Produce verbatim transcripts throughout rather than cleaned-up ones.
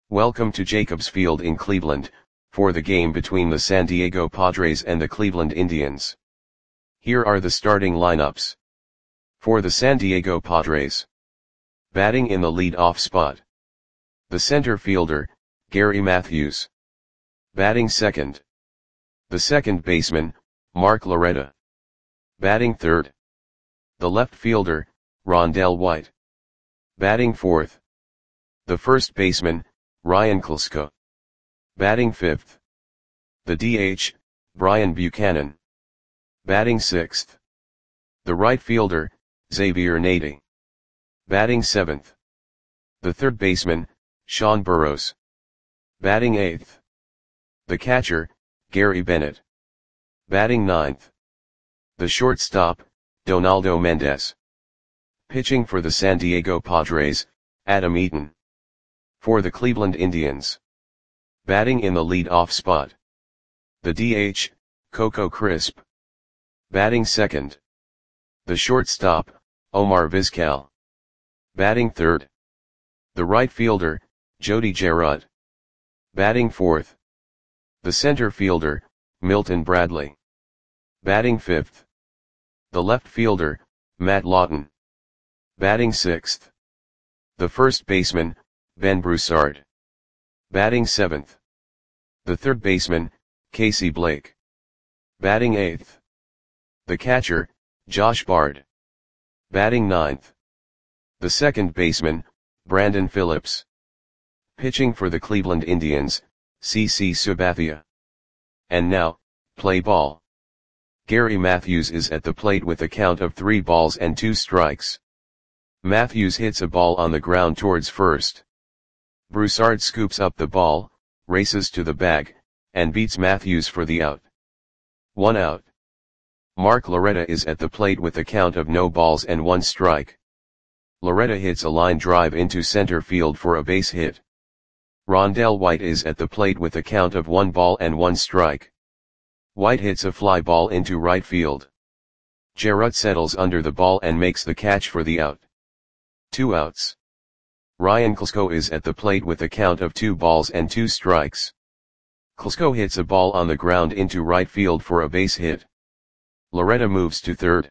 Welcome to Jacobs Field in Cleveland, for the game between the San Diego Padres and the Cleveland Indians. Here are the starting lineups. For the San Diego Padres. Batting in the lead-off spot. The center fielder, Gary Matthews. Batting second. The second baseman, Mark Loretta. Batting third. The left fielder, Rondell White. Batting fourth. The first baseman, Ryan Klesko. Batting fifth. The D H, Brian Buchanan. Batting sixth. The right fielder, Xavier Nady. Batting seventh. The third baseman, Sean Burroughs. Batting eighth. The catcher, Gary Bennett. Batting ninth. The shortstop, Donaldo Mendez. Pitching for the San Diego Padres, Adam Eaton. For the Cleveland Indians. Batting in the lead-off spot. The D H, Coco Crisp. Batting second. The shortstop, Omar Vizquel. Batting third. The right fielder, Jody Gerard. Batting fourth. The center fielder, Milton Bradley. Batting fifth. The left fielder, Matt Lawton. Batting sixth. The first baseman, Ben Broussard. Batting seventh. The third baseman, Casey Blake. Batting eighth. The catcher, Josh Bard. Batting ninth. The second baseman, Brandon Phillips. Pitching for the Cleveland Indians, C C Sabathia. And now, play ball. Gary Matthews is at the plate with a count of three balls and two strikes. Matthews hits a ball on the ground towards first. Broussard scoops up the ball, races to the bag, and beats Matthews for the out. One out. Mark Loretta is at the plate with a count of no balls and one strike. Loretta hits a line drive into center field for a base hit. Rondell White is at the plate with a count of one ball and one strike. White hits a fly ball into right field. Gerard settles under the ball and makes the catch for the out. Two outs. Ryan Klesko is at the plate with a count of two balls and two strikes. Klesko hits a ball on the ground into right field for a base hit. Loretta moves to third.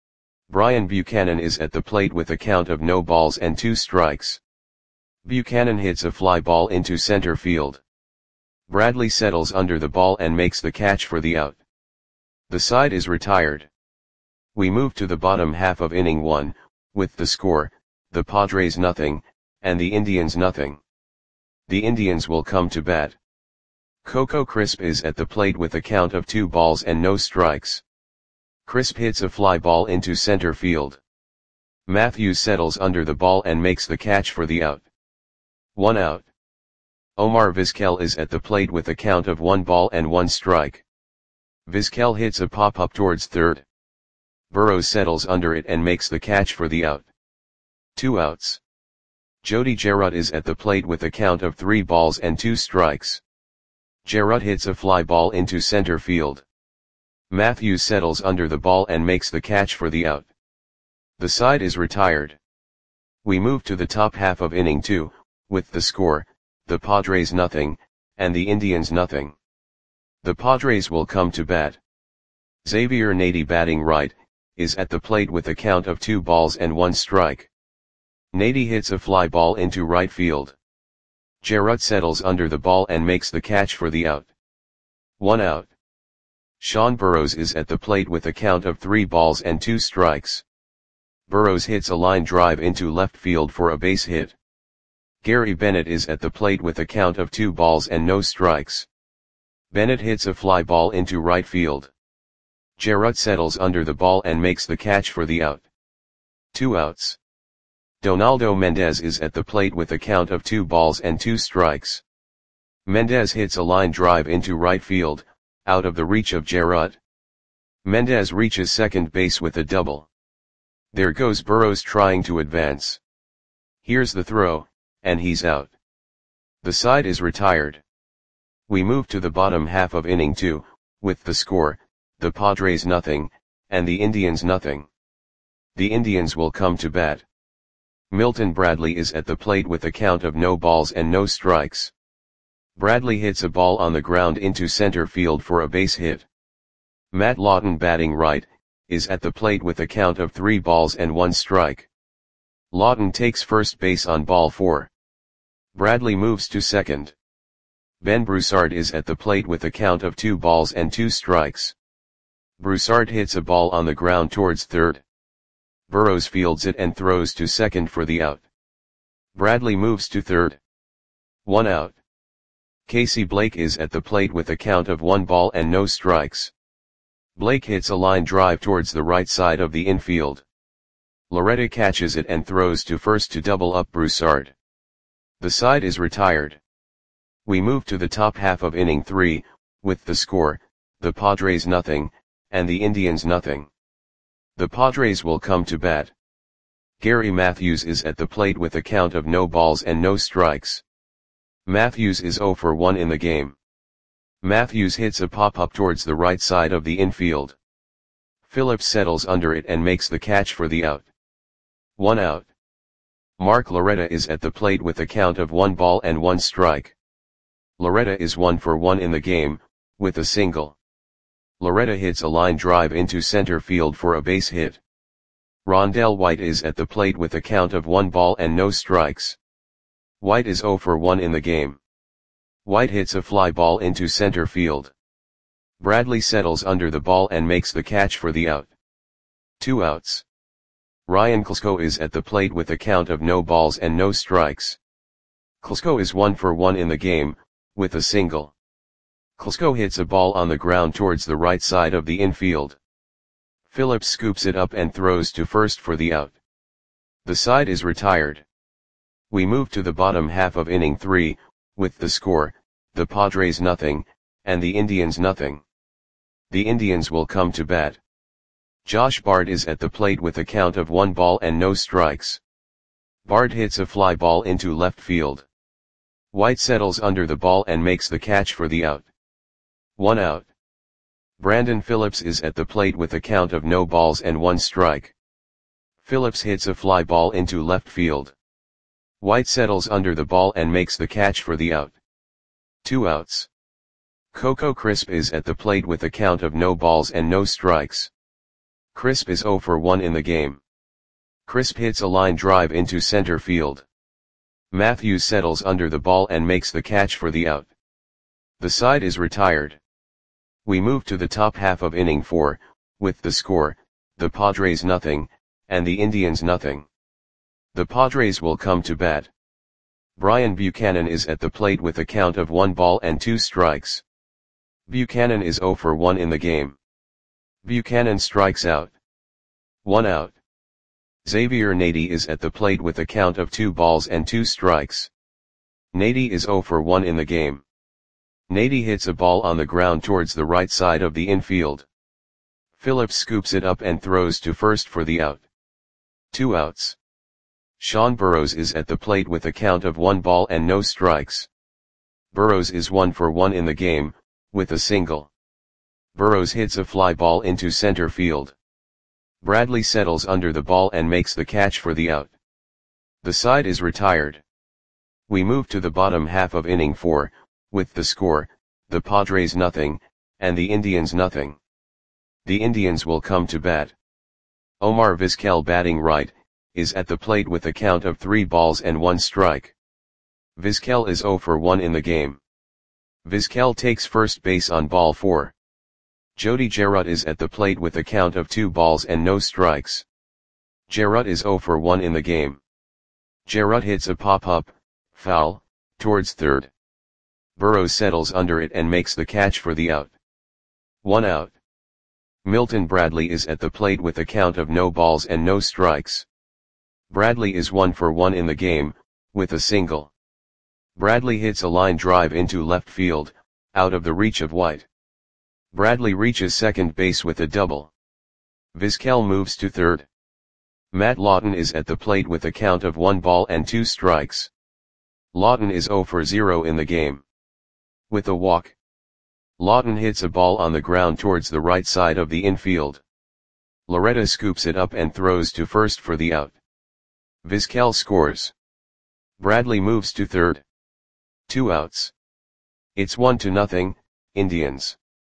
Brian Buchanan is at the plate with a count of no balls and two strikes. Buchanan hits a fly ball into center field. Bradley settles under the ball and makes the catch for the out. The side is retired. We move to the bottom half of inning one, with the score, the Padres nothing, and the Indians nothing. The Indians will come to bat. Coco Crisp is at the plate with a count of two balls and no strikes. Crisp hits a fly ball into center field. Matthews settles under the ball and makes the catch for the out. One out. Omar Vizquel is at the plate with a count of one ball and one strike. Vizquel hits a pop-up towards third. Burroughs settles under it and makes the catch for the out. Two outs. Jody Gerard is at the plate with a count of three balls and two strikes. Gerard hits a fly ball into center field. Matthews settles under the ball and makes the catch for the out. The side is retired. We move to the top half of inning two, with the score, the Padres nothing, and the Indians nothing. The Padres will come to bat. Xavier Nady, batting right, is at the plate with a count of two balls and one strike. Nady hits a fly ball into right field. Gerard settles under the ball and makes the catch for the out. One out. Sean Burroughs is at the plate with a count of three balls and two strikes. Burroughs hits a line drive into left field for a base hit. Gary Bennett is at the plate with a count of two balls and no strikes. Bennett hits a fly ball into right field. Gerard settles under the ball and makes the catch for the out. Two outs. Donaldo Mendez is at the plate with a count of two balls and two strikes. Mendez hits a line drive into right field, out of the reach of Gerard. Mendez reaches second base with a double. There goes Burroughs trying to advance. Here's the throw, and he's out. The side is retired. We move to the bottom half of inning two, with the score, the Padres nothing, and the Indians nothing. The Indians will come to bat. Milton Bradley is at the plate with a count of no balls and no strikes. Bradley hits a ball on the ground into center field for a base hit. Matt Lawton, batting right, is at the plate with a count of three balls and one strike. Lawton takes first base on ball four. Bradley moves to second. Ben Broussard is at the plate with a count of two balls and two strikes. Broussard hits a ball on the ground towards third. Burrows fields it and throws to second for the out. Bradley moves to third. One out. Casey Blake is at the plate with a count of one ball and no strikes. Blake hits a line drive towards the right side of the infield. Loretta catches it and throws to first to double up Broussard. The side is retired. We move to the top half of inning three, with the score, the Padres nothing, and the Indians nothing. The Padres will come to bat. Gary Matthews is at the plate with a count of no balls and no strikes. Matthews is oh for one in the game. Matthews hits a pop-up towards the right side of the infield. Phillips settles under it and makes the catch for the out. One out. Mark Loretta is at the plate with a count of one ball and one strike. Loretta is one for one in the game, with a single. Loretta hits a line drive into center field for a base hit. Rondell White is at the plate with a count of one ball and no strikes. White is oh for one in the game. White hits a fly ball into center field. Bradley settles under the ball and makes the catch for the out. Two outs. Ryan Klesko is at the plate with a count of no balls and no strikes. Klesko is one for one in the game, with a single. Klesko hits a ball on the ground towards the right side of the infield. Phillips scoops it up and throws to first for the out. The side is retired. We move to the bottom half of inning three, with the score, the Padres nothing, and the Indians nothing. The Indians will come to bat. Josh Bard is at the plate with a count of one ball and no strikes. Bard hits a fly ball into left field. White settles under the ball and makes the catch for the out. One out. Brandon Phillips is at the plate with a count of no balls and one strike. Phillips hits a fly ball into left field. White settles under the ball and makes the catch for the out. Two outs. Coco Crisp is at the plate with a count of no balls and no strikes. Crisp is oh for one in the game. Crisp hits a line drive into center field. Matthews settles under the ball and makes the catch for the out. The side is retired. We move to the top half of inning four, with the score, the Padres nothing, and the Indians nothing. The Padres will come to bat. Brian Buchanan is at the plate with a count of one ball and two strikes. Buchanan is oh for one in the game. Buchanan strikes out. One out. Xavier Nady is at the plate with a count of two balls and two strikes. Nady is oh for one in the game. Nady hits a ball on the ground towards the right side of the infield. Phillips scoops it up and throws to first for the out. Two outs. Sean Burrows is at the plate with a count of one ball and no strikes. Burrows is one for one in the game, with a single. Burrows hits a fly ball into center field. Bradley settles under the ball and makes the catch for the out. The side is retired. We move to the bottom half of inning four, with the score, the Padres nothing, and the Indians nothing. The Indians will come to bat. Omar Vizquel, batting right, is at the plate with a count of three balls and one strike. Vizquel is oh for one in the game. Vizquel takes first base on ball four. Jody Jarrett is at the plate with a count of two balls and no strikes. Jarrett is oh for one in the game. Jarrett hits a pop-up, foul, towards third. Burrows settles under it and makes the catch for the out. One out. Milton Bradley is at the plate with a count of no balls and no strikes. Bradley is one for one in the game, with a single. Bradley hits a line drive into left field, out of the reach of White. Bradley reaches second base with a double. Vizquel moves to third. Matt Lawton is at the plate with a count of one ball and two strikes. Lawton is oh for zero in the game. With a walk. Lawton hits a ball on the ground towards the right side of the infield. Loretta scoops it up and throws to first for the out. Vizquel scores. Bradley moves to third. Two outs. It's one to nothing, Indians.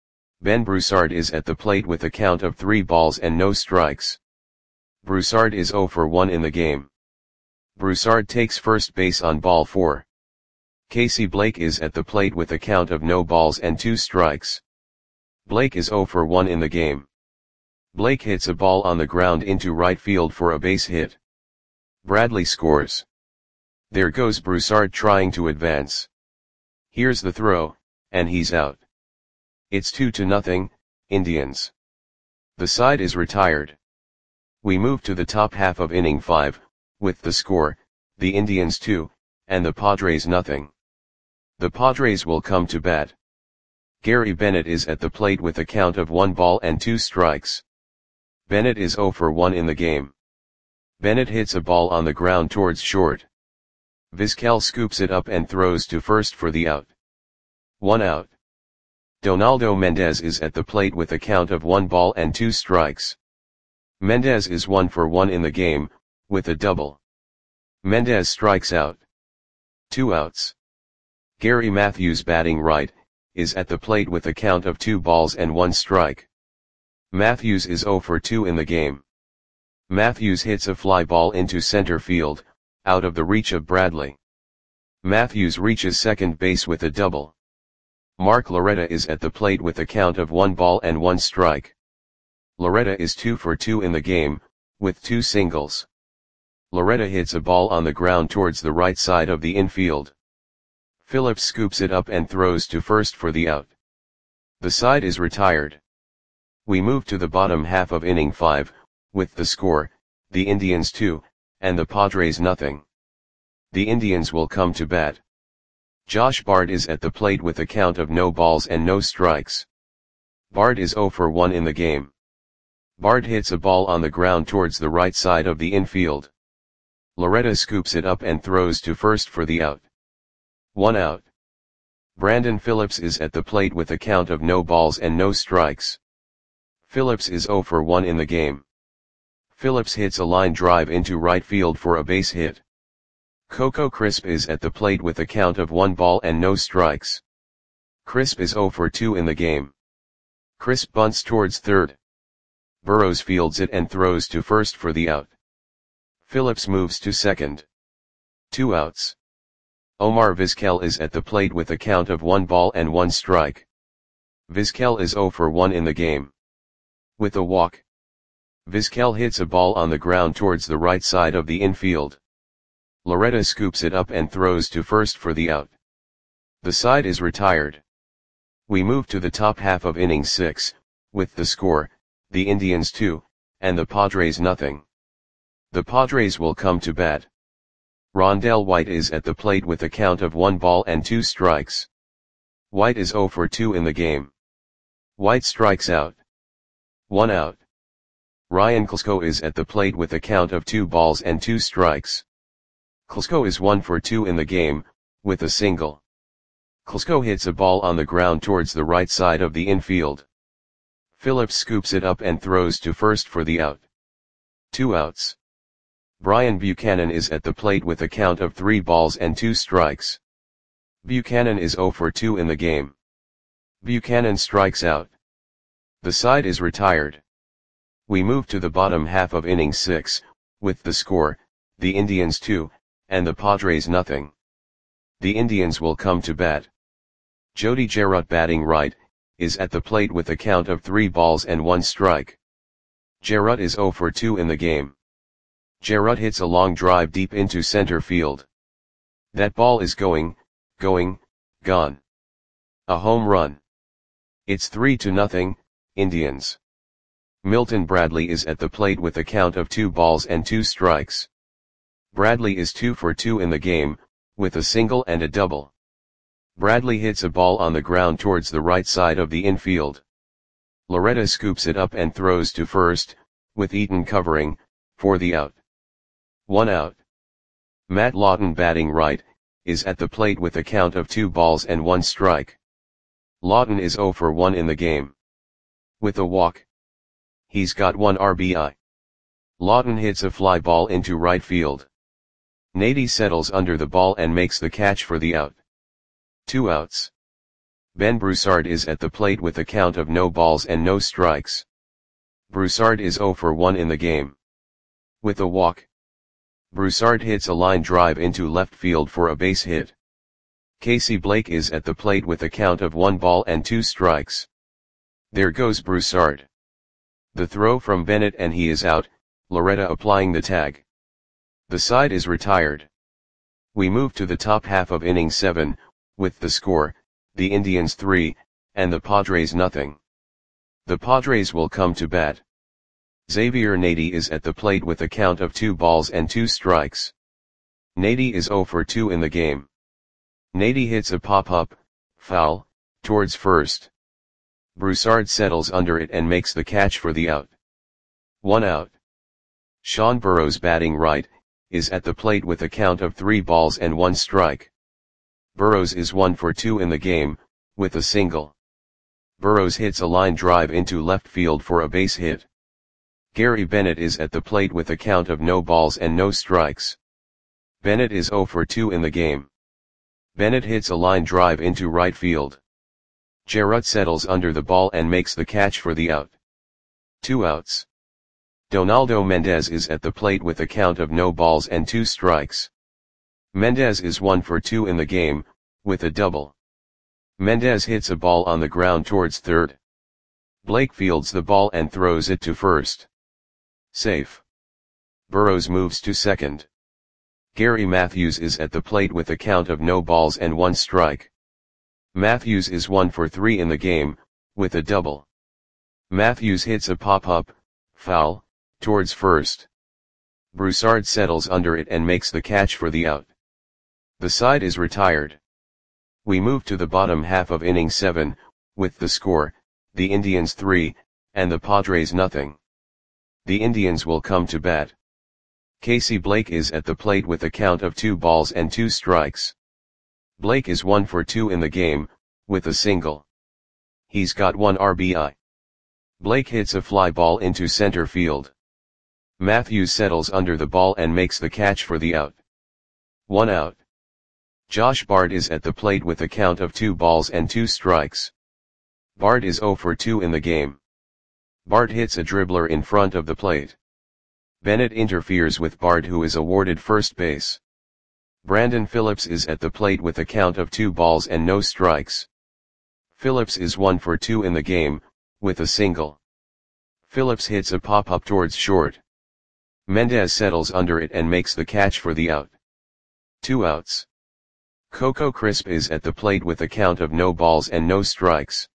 Ben Broussard is at the plate with a count of three balls and no strikes. Broussard is zero for one in the game. Broussard takes first base on ball four. Casey Blake is at the plate with a count of no balls and two strikes. Blake is zero for one in the game. Blake hits a ball on the ground into right field for a base hit. Bradley scores. There goes Broussard trying to advance. Here's the throw, and he's out. It's two to nothing, Indians. The side is retired. We move to the top half of inning five, with the score, the Indians two, and the Padres nothing. The Padres will come to bat. Gary Bennett is at the plate with a count of one ball and two strikes. Bennett is zero for one in the game. Bennett hits a ball on the ground towards short. Vizquel scoops it up and throws to first for the out. One out. Donaldo Mendez is at the plate with a count of one ball and two strikes. Mendez is one for one in the game, with a double. Mendez strikes out. Two outs. Gary Matthews, batting right, is at the plate with a count of two balls and one strike. Matthews is zero for two in the game. Matthews hits a fly ball into center field, out of the reach of Bradley. Matthews reaches second base with a double. Mark Loretta is at the plate with a count of one ball and one strike. Loretta is two for two in the game, with two singles. Loretta hits a ball on the ground towards the right side of the infield. Phillips scoops it up and throws to first for the out. The side is retired. We move to the bottom half of inning five, with the score, the Indians two, and the Padres nothing. The Indians will come to bat. Josh Bard is at the plate with a count of no balls and no strikes. Bard is zero for one in the game. Bard hits a ball on the ground towards the right side of the infield. Loretta scoops it up and throws to first for the out. One out. Brandon Phillips is at the plate with a count of no balls and no strikes. Phillips is zero for one in the game. Phillips hits a line drive into right field for a base hit. Coco Crisp is at the plate with a count of one ball and no strikes. Crisp is zero for two in the game. Crisp bunts towards third. Burrows fields it and throws to first for the out. Phillips moves to second. Two outs. Omar Vizquel is at the plate with a count of one ball and one strike. Vizquel is zero for one in the game. With a walk. Vizquel hits a ball on the ground towards the right side of the infield. Loretta scoops it up and throws to first for the out. The side is retired. We move to the top half of inning six, with the score, the Indians two, and the Padres nothing. The Padres will come to bat. Rondell White is at the plate with a count of one ball and two strikes. White is zero for two in the game. White strikes out. One out. Ryan Klesko is at the plate with a count of two balls and two strikes. Klesko is one for two in the game, with a single. Klesko hits a ball on the ground towards the right side of the infield. Phillips scoops it up and throws to first for the out. Two outs. Brian Buchanan is at the plate with a count of three balls and two strikes. Buchanan is zero for two in the game. Buchanan strikes out. The side is retired. We move to the bottom half of inning six, with the score, the Indians two, and the Padres nothing. The Indians will come to bat. Jody Jarrett, batting right, is at the plate with a count of three balls and one strike. Jarrett is zero for two in the game. Jarrett hits a long drive deep into center field. That ball is going, going, gone. A home run. It's three to nothing, Indians. Milton Bradley is at the plate with a count of two balls and two strikes. Bradley is two for two in the game, with a single and a double. Bradley hits a ball on the ground towards the right side of the infield. Loretta scoops it up and throws to first, with Eaton covering, for the out. One out. Matt Lawton, batting right, is at the plate with a count of two balls and one strike. Lawton is zero for one in the game. With a walk. He's got one R B I. Lawton hits a fly ball into right field. Nady settles under the ball and makes the catch for the out. Two outs. Ben Broussard is at the plate with a count of no balls and no strikes. Broussard is zero for one in the game. With a walk, Broussard hits a line drive into left field for a base hit. Casey Blake is at the plate with a count of one ball and two strikes. There goes Broussard. The throw from Bennett and he is out, Loretta applying the tag. The side is retired. We move to the top half of inning seven, with the score, the Indians three, and the Padres nothing. The Padres will come to bat. Xavier Nady is at the plate with a count of two balls and two strikes. Nady is zero for two in the game. Nady hits a pop-up, foul, towards first. Broussard settles under it and makes the catch for the out. One out. Sean Burrows batting right, is at the plate with a count of three balls and one strike. Burrows is one for two in the game, with a single. Burrows hits a line drive into left field for a base hit. Gary Bennett is at the plate with a count of no balls and no strikes. Bennett is zero for two in the game. Bennett hits a line drive into right field. Jarrett settles under the ball and makes the catch for the out. Two outs. Donaldo Mendez is at the plate with a count of no balls and two strikes. Mendez is one for two in the game, with a double. Mendez hits a ball on the ground towards third. Blake fields the ball and throws it to first. Safe. Burrows moves to second. Gary Matthews is at the plate with a count of no balls and one strike. Matthews is one for three in the game, with a double. Matthews hits a pop-up, foul, towards first. Broussard settles under it and makes the catch for the out. The side is retired. We move to the bottom half of inning seven, with the score, the Indians three, and the Padres nothing. The Indians will come to bat. Casey Blake is at the plate with a count of two balls and two strikes. Blake is one for two in the game, with a single. He's got one R B I. Blake hits a fly ball into center field. Matthews settles under the ball and makes the catch for the out. One out. Josh Bard is at the plate with a count of two balls and two strikes. Bard is zero for two in the game. Bard hits a dribbler in front of the plate. Bennett interferes with Bard, who is awarded first base. Brandon Phillips is at the plate with a count of two balls and no strikes. Phillips is one for two in the game, with a single. Phillips hits a pop-up towards short. Mendez settles under it and makes the catch for the out. Two outs. Coco Crisp is at the plate with a count of no balls and no strikes.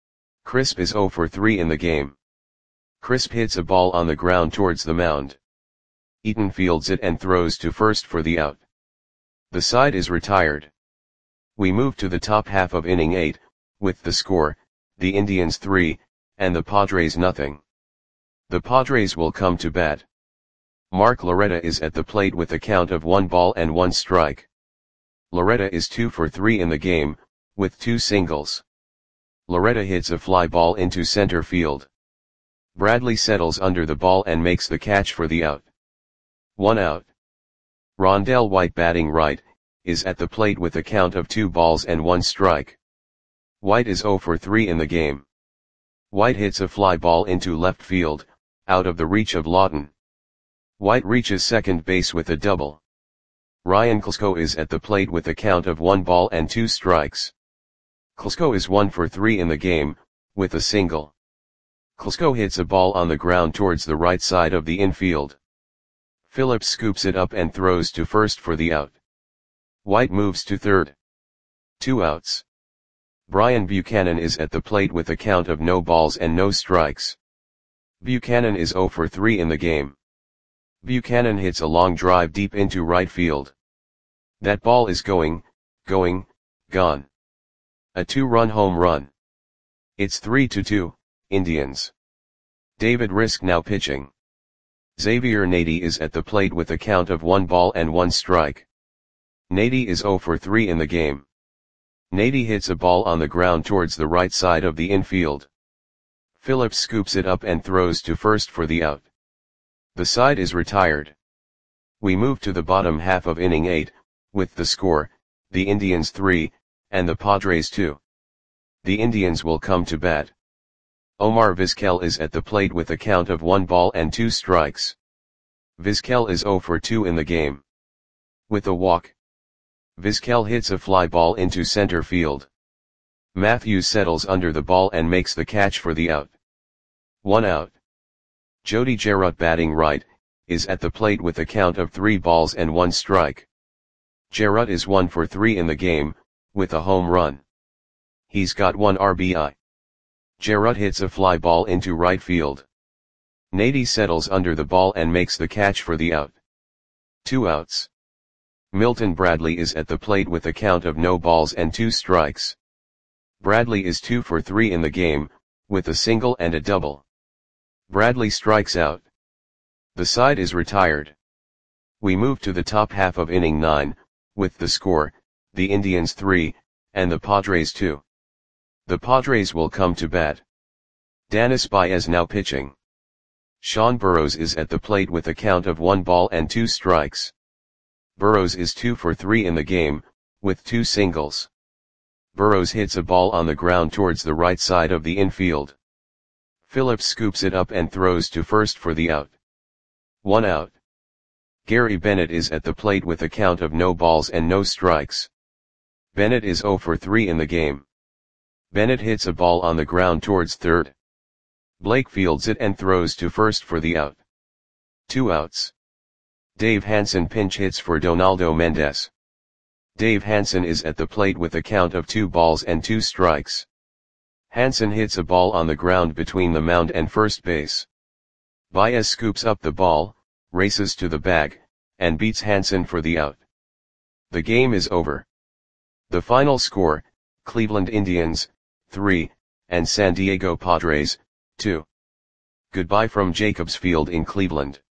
Crisp is zero for three in the game. Crisp hits a ball on the ground towards the mound. Eaton fields it and throws to first for the out. The side is retired. We move to the top half of inning eight, with the score, the Indians three, and the Padres nothing. The Padres will come to bat. Mark Loretta is at the plate with a count of one ball and one strike. Loretta is two for three in the game, with two singles. Loretta hits a fly ball into center field. Bradley settles under the ball and makes the catch for the out. One out. Rondell White batting right, is at the plate with a count of two balls and one strike. White is zero for three in the game. White hits a fly ball into left field, out of the reach of Lawton. White reaches second base with a double. Ryan Klesko is at the plate with a count of one ball and two strikes. Klesko is one for three in the game, with a single. Klesko hits a ball on the ground towards the right side of the infield. Phillips scoops it up and throws to first for the out. White moves to third. Two outs. Brian Buchanan is at the plate with a count of no balls and no strikes. Buchanan is zero for three in the game. Buchanan hits a long drive deep into right field. That ball is going, going, gone. A two-run home run. It's three to two, Indians. David Risk now pitching. Xavier Nady is at the plate with a count of one ball and one strike. Nady is zero for three in the game. Nady hits a ball on the ground towards the right side of the infield. Phillips scoops it up and throws to first for the out. The side is retired. We move to the bottom half of inning eight, with the score, the Indians three, and the Padres two. The Indians will come to bat. Omar Vizquel is at the plate with a count of one ball and two strikes. Vizquel is zero for two in the game. With a walk, Vizquel hits a fly ball into center field. Matthews settles under the ball and makes the catch for the out. One out. Jody Jarrett, batting right, is at the plate with a count of three balls and one strike. Jarrett is one for three in the game, with a home run. He's got one R B I. Jarrett hits a fly ball into right field. Nady settles under the ball and makes the catch for the out. Two outs. Milton Bradley is at the plate with a count of no balls and two strikes. Bradley is two for three in the game, with a single and a double. Bradley strikes out. The side is retired. We move to the top half of inning nine, with the score, the Indians three, and the Padres two. The Padres will come to bat. Danis Baez now pitching. Sean Burrows is at the plate with a count of one ball and two strikes. Burrows is two for three in the game, with two singles. Burrows hits a ball on the ground towards the right side of the infield. Phillips scoops it up and throws to first for the out. One out. Gary Bennett is at the plate with a count of no balls and no strikes. Bennett is zero for three in the game. Bennett hits a ball on the ground towards third. Blake fields it and throws to first for the out. Two outs. Dave Hansen pinch hits for Donaldo Mendez. Dave Hansen is at the plate with a count of two balls and two strikes. Hansen hits a ball on the ground between the mound and first base. Baez scoops up the ball, races to the bag, and beats Hansen for the out. The game is over. The final score, Cleveland Indians, three, and San Diego Padres, two. Goodbye from Jacobs Field in Cleveland.